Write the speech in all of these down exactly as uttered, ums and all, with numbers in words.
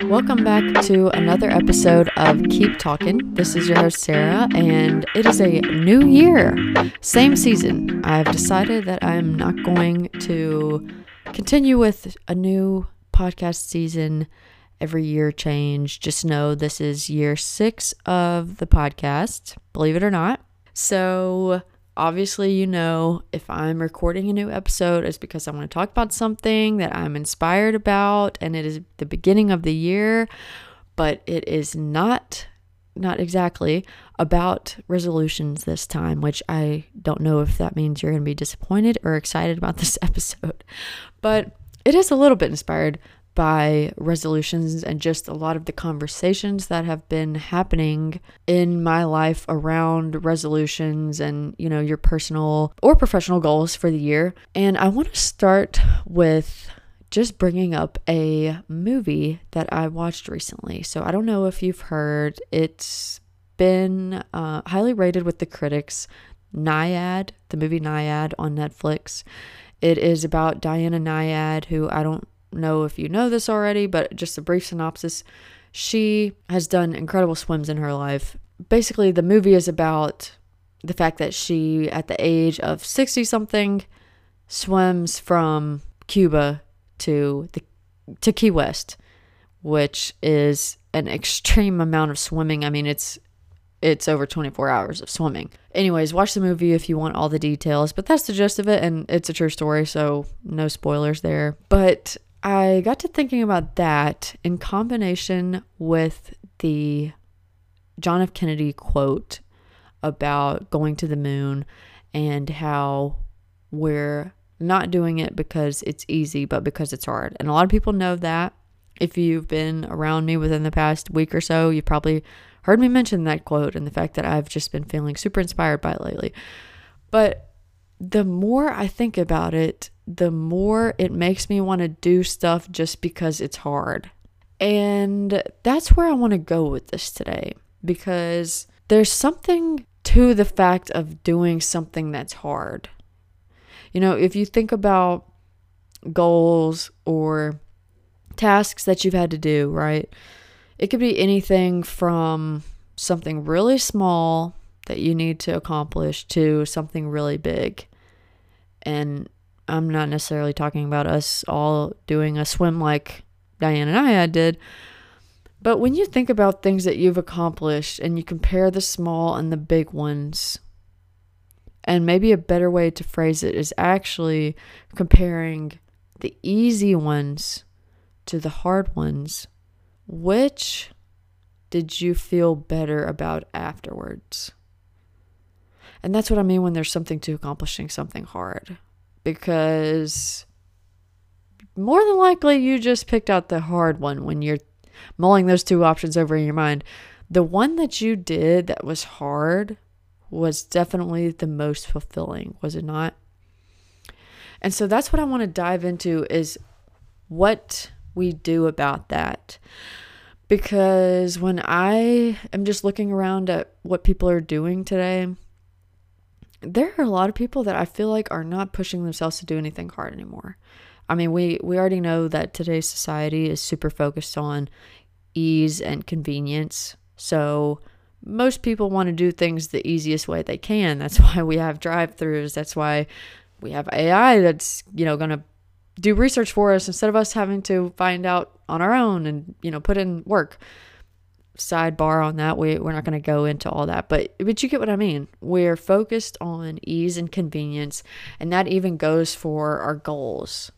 Welcome back to another episode of Keep Talking. This is your host, Sarah, and it is a new year, same season. I've decided that I'm not going to continue with a new podcast season every year change. Just know this is year six of the podcast, believe it or not. So obviously, you know, if I'm recording a new episode, it's because I want to talk about something that I'm inspired about, and it is the beginning of the year, but it is not, not exactly about resolutions this time, which I don't know if that means you're going to be disappointed or excited about this episode, but it is a little bit inspired by resolutions and just a lot of the conversations that have been happening in my life around resolutions and, you know, your personal or professional goals for the year. And I want to start with just bringing up a movie that I watched recently. So I don't know if you've heard, it's been uh, highly rated with the critics, Nyad, the movie Nyad on Netflix. It is about Diana Nyad, who I don't know if you know this already, but just a brief synopsis. She has done incredible swims in her life. Basically, the movie is about the fact that she, at the age of sixty something, swims from Cuba to the to Key West, which is an extreme amount of swimming. I mean, it's it's over twenty-four hours of swimming. Anyways, watch the movie if you want all the details, but that's the gist of it, and it's a true story, so no spoilers there. But I got to thinking about that in combination with the John F. Kennedy quote about going to the moon and how we're not doing it because it's easy, but because it's hard. And a lot of people know that. If you've been around me within the past week or so, you've probably heard me mention that quote and the fact that I've just been feeling super inspired by it lately. But the more I think about it, the more it makes me want to do stuff just because it's hard. And that's where I want to go with this today, because there's something to the fact of doing something that's hard. You know, if you think about goals or tasks that you've had to do, right? It could be anything from something really small that you need to accomplish to something really big. And I'm not necessarily talking about us all doing a swim like Diana and I did. But when you think about things that you've accomplished and you compare the small and the big ones, and maybe a better way to phrase it is actually comparing the easy ones to the hard ones, which did you feel better about afterwards? And that's what I mean when there's something to accomplishing something hard. Because more than likely you just picked out the hard one when you're mulling those two options over in your mind. The one that you did that was hard was definitely the most fulfilling, was it not? And so that's what I want to dive into, is what we do about that. Because when I am just looking around at what people are doing today, there are a lot of people that I feel like are not pushing themselves to do anything hard anymore. I mean, we, we already know that today's society is super focused on ease and convenience. So most people want to do things the easiest way they can. That's why we have drive-thrus. That's why we have A I that's, you know, going to do research for us instead of us having to find out on our own and, you know, put in work. Sidebar on that, we, we're not going to go into all that, but but you get what I mean. We're focused on ease and convenience, and that even goes for our goals.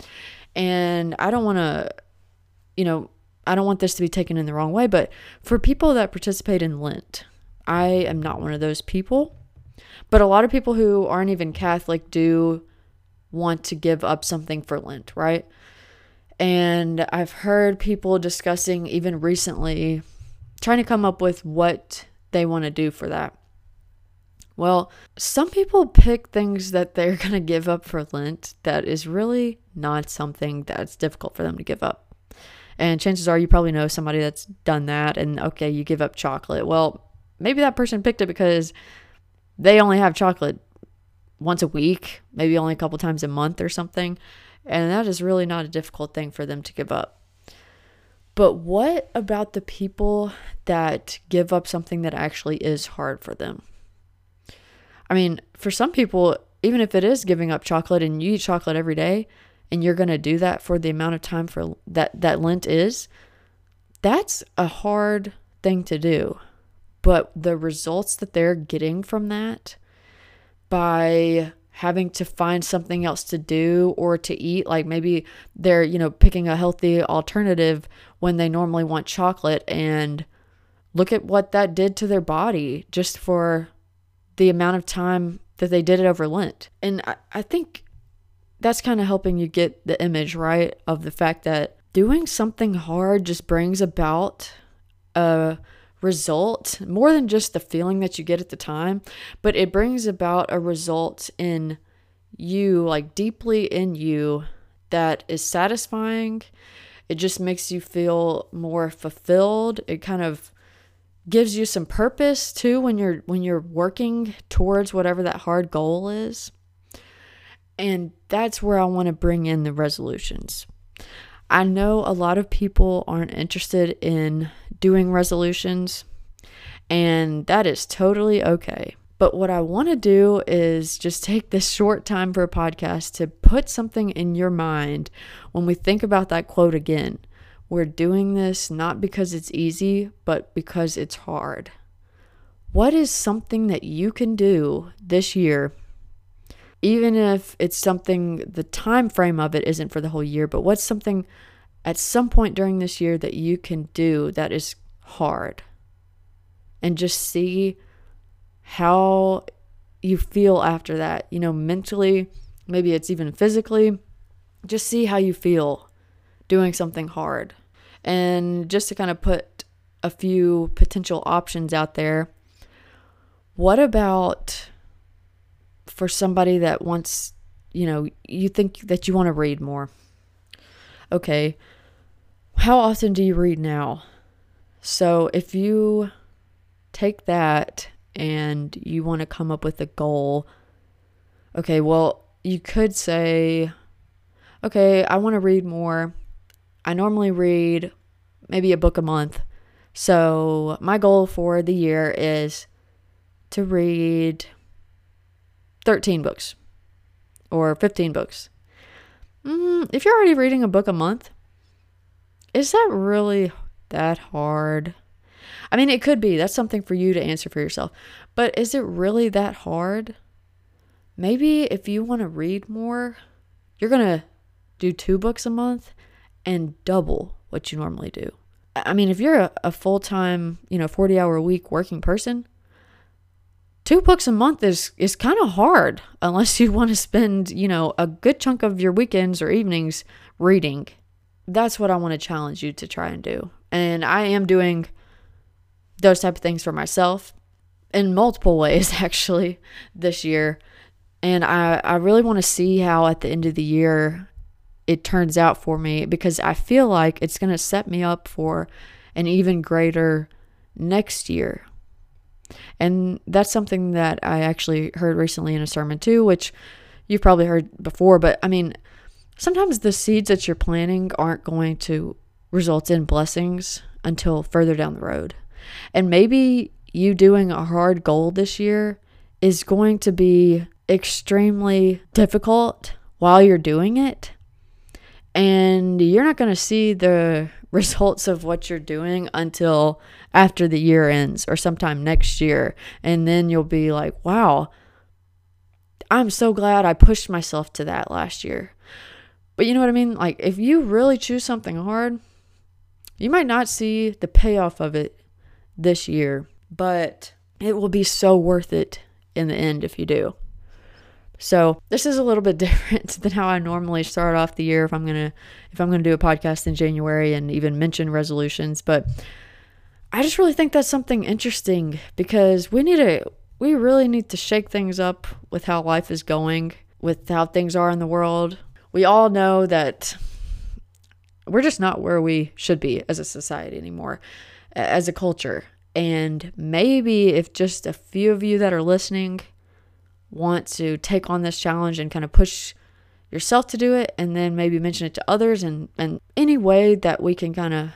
And I don't want to, you know, I don't want this to be taken in the wrong way, but for people that participate in Lent, I am not one of those people, but a lot of people who aren't even Catholic do want to give up something for Lent, right? And I've heard people discussing even recently trying to come up with what they want to do for that. Well, some people pick things that they're going to give up for Lent that is really not something that's difficult for them to give up. And chances are you probably know somebody that's done that, and okay, you give up chocolate. Well, maybe that person picked it because they only have chocolate once a week, maybe only a couple times a month or something. And that is really not a difficult thing for them to give up. But what about the people that give up something that actually is hard for them? I mean, for some people, even if it is giving up chocolate and you eat chocolate every day and you're going to do that for the amount of time for that, that Lent is, that's a hard thing to do. But the results that they're getting from that by having to find something else to do or to eat, like maybe they're, you know, picking a healthy alternative when they normally want chocolate, and look at what that did to their body just for the amount of time that they did it over Lent. And I, I think that's kind of helping you get the image, right, of the fact that doing something hard just brings about a result more than just the feeling that you get at the time, but it brings about a result in you, like deeply in you, that is satisfying. It just makes you feel more fulfilled. It kind of gives you some purpose too when you're when you're working towards whatever that hard goal is. And that's where I want to bring in the resolutions. I know a lot of people aren't interested in doing resolutions, and that is totally okay. But what I want to do is just take this short time for a podcast to put something in your mind when we think about that quote again. We're doing this not because it's easy, but because it's hard. What is something that you can do this year, even if it's something, the time frame of it isn't for the whole year, but what's something at some point during this year that you can do that is hard? And just see how you feel after that, you know, mentally, maybe it's even physically. Just see how you feel doing something hard. And just to kind of put a few potential options out there, what about for somebody that wants, you know, you think that you want to read more? Okay, how often do you read now? So if you take that and you want to come up with a goal, okay, well, you could say, okay, I want to read more. I normally read maybe a book a month. So my goal for the year is to read thirteen books or fifteen books. Mm, if you're already reading a book a month, is that really that hard? I mean, it could be. That's something for you to answer for yourself. But is it really that hard? Maybe if you want to read more, you're going to do two books a month and double what you normally do. I mean, if you're a, a full-time, you know, forty-hour a week working person, two books a month is, is kind of hard unless you want to spend, you know, a good chunk of your weekends or evenings reading. That's what I want to challenge you to try and do. And I am doing those type of things for myself in multiple ways, actually, this year. And I, I really want to see how at the end of the year it turns out for me, because I feel like it's going to set me up for an even greater next year. And that's something that I actually heard recently in a sermon too, which you've probably heard before. But I mean, sometimes the seeds that you're planting aren't going to result in blessings until further down the road. And maybe you doing a hard goal this year is going to be extremely difficult while you're doing it. And you're not going to see the results of what you're doing until after the year ends or sometime next year. And then you'll be like, wow, I'm so glad I pushed myself to that last year. But you know what I mean? Like, if you really choose something hard, you might not see the payoff of it this year, but it will be so worth it in the end if you do. So this is a little bit different than how I normally start off the year if I'm gonna if I'm gonna do a podcast in January and even mention resolutions. But I just really think that's something interesting, because we need to we really need to shake things up with how life is going, with how things are in the world. We all know that we're just not where we should be as a society anymore, as a culture. And maybe if just a few of you that are listening want to take on this challenge and kind of push yourself to do it, and then maybe mention it to others, and, and any way that we can kind of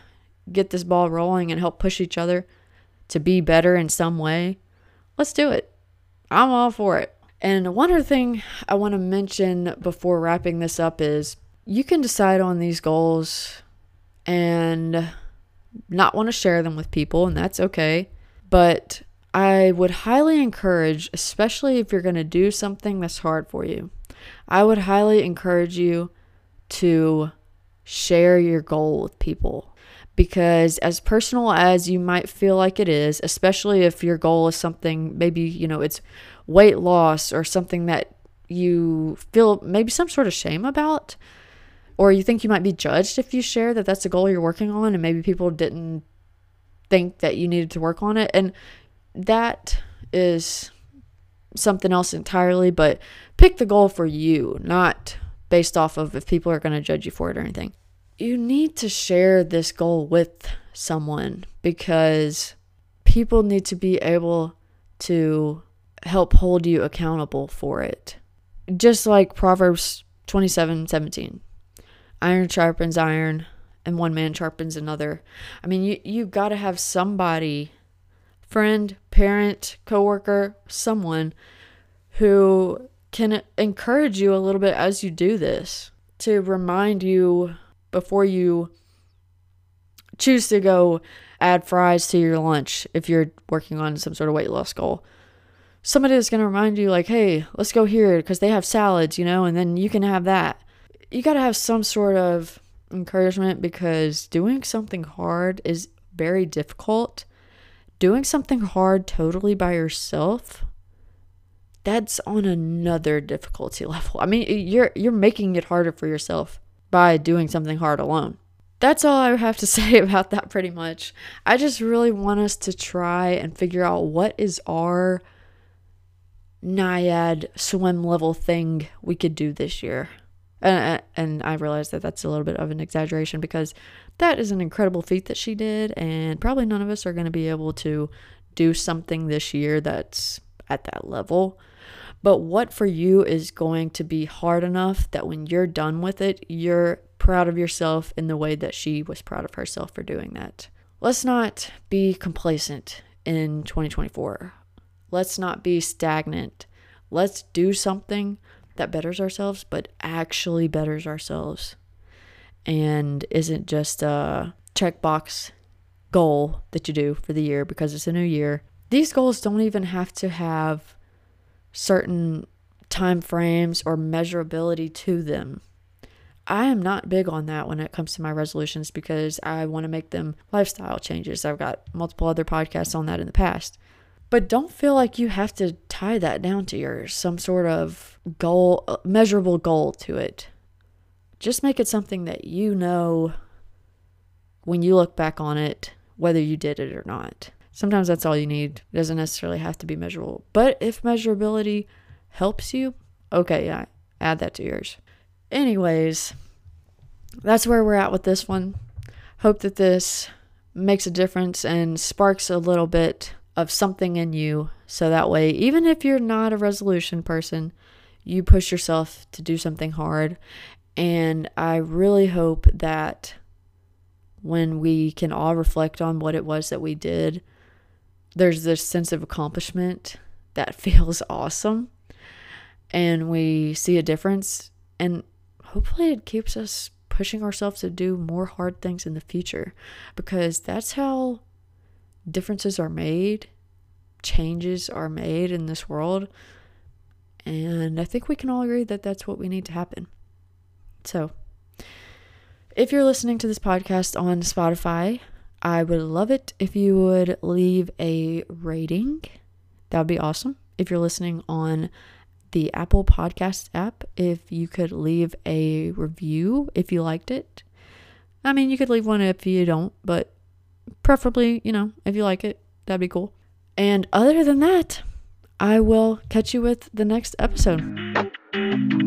get this ball rolling and help push each other to be better in some way, let's do it. I'm all for it. And one other thing I want to mention before wrapping this up is you can decide on these goals and not want to share them with people, and that's okay. But I would highly encourage, especially if you're going to do something that's hard for you, I would highly encourage you to share your goal with people. Because as personal as you might feel like it is, especially if your goal is something, maybe, you know, it's weight loss or something that you feel maybe some sort of shame about, or you think you might be judged if you share that that's a goal you're working on and maybe people didn't think that you needed to work on it. And that is something else entirely, but pick the goal for you, not based off of if people are going to judge you for it or anything. You need to share this goal with someone because people need to be able to help hold you accountable for it. Just like Proverbs twenty-seven seventeen. Iron sharpens iron and one man sharpens another. I mean, you, you got to have somebody, friend, parent, coworker, someone who can encourage you a little bit as you do this, to remind you before you choose to go add fries to your lunch if you're working on some sort of weight loss goal. Somebody is going to remind you like, hey, let's go here because they have salads, you know, and then you can have that. You got to have some sort of encouragement because doing something hard is very difficult. Doing something hard totally by yourself, that's on another difficulty level. I mean, you're you're making it harder for yourself by doing something hard alone. That's all I have to say about that pretty much. I just really want us to try and figure out what is our Naiad swim level thing we could do this year. And, and I realize that that's a little bit of an exaggeration because that is an incredible feat that she did, and probably none of us are going to be able to do something this year that's at that level. But what for you is going to be hard enough that when you're done with it, you're proud of yourself in the way that she was proud of herself for doing that. Let's not be complacent in twenty twenty-four. Let's not be stagnant. Let's do something that betters ourselves, but actually betters ourselves and isn't just a checkbox goal that you do for the year because it's a new year. These goals don't even have to have certain time frames or measurability to them. I am not big on that when it comes to my resolutions because I want to make them lifestyle changes. I've got multiple other podcasts on that in the past. But don't feel like you have to tie that down to yours, some sort of goal, measurable goal to it. Just make it something that you know when you look back on it, whether you did it or not. Sometimes that's all you need. It doesn't necessarily have to be measurable. But if measurability helps you, okay, yeah, add that to yours. Anyways, that's where we're at with this one. Hope that this makes a difference and sparks a little bit of something in you, so that way, even if you're not a resolution person, you push yourself to do something hard. And I really hope that when we can all reflect on what it was that we did, there's this sense of accomplishment that feels awesome, and we see a difference, and hopefully it keeps us pushing ourselves to do more hard things in the future, because that's how differences are made, changes are made in this world, and I think we can all agree that that's what we need to happen. So, if you're listening to this podcast on Spotify, I would love it if you would leave a rating. That would be awesome. If you're listening on the Apple Podcast app, if you could leave a review if you liked it. I mean, you could leave one if you don't, but preferably, you know, if you like it, that'd be cool. And other than that, I will catch you with the next episode.